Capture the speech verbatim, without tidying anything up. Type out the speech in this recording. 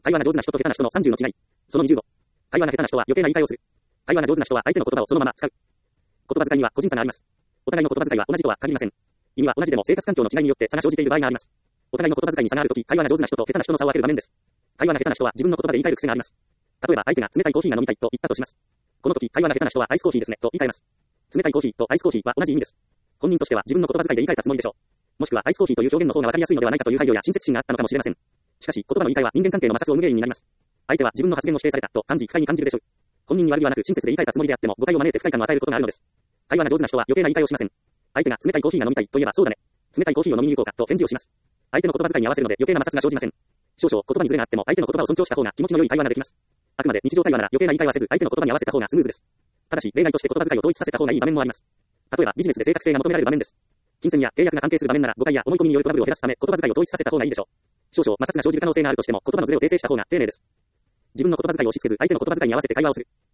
会話が上手な人と下手な人のさんじゅうの違い。そのにじゅうご。会話が下手な人は余計な言い換えをする。会話が上手な人は相手の言葉をそのまま使う。言葉遣いには個人差があります。お互いの言葉遣いは同じとは限りません。意味は同じでも生活環境の違いによって差が生じている場合があります。お互いの言葉遣いに差があるとき、会話が上手な人と下手な人の差を分ける場面です。会話が下手な人は自分の言葉で言い換える癖があります。例えば相手が冷たいコーヒーが飲みたいと言ったとします。この時、会話が下手な人はアイスコーヒーですねと言い換えます。冷たいコーヒーとアイスコーヒーは同じ意味です。本人としては自分の言葉遣いで言い換えたつもりでしょう。もしくはアイスコーヒーという表現の方が分かりやすいのではないかという配慮や親切心があったのかもしれません。しかし、言葉の言い換えは人間関係の摩擦を生む原因になります。相手は自分の発言を否定されたと感じ不快に感じるでしょう。本人に悪気はなく親切で言い換えたつもりであっても誤解を招いて不快感を与えることがあるのです。会話が上手な人は余計な言い換えをしません。相手が冷たいコーヒーが飲みたいと言えばそうだね。冷たいコーヒーを飲みに行こうかと返事をします。相手の言葉遣いに合わせるので余計な摩擦が生じません。少々言葉にズレがあっても相手の言葉を尊重した方が気持ちの良い会話ができます。あくまで日常会話なら余計な言い換えはせず相手の言葉に合わせた方がスムーズです。ただし例外として言葉遣いを統一させた方がいい場面もあります。例えばビジネスで正確性が求められる場面です。金銭や契約が関係する場面なら誤解や思い込みによるトラブルを減らすため言葉遣いを統一させた方がいいでしょう。少々摩擦が生じる可能性があるとしても言葉のズレを訂正した方が丁寧です。自分の言葉遣いを押し付けず相手の言葉遣いに合わせて会話をする。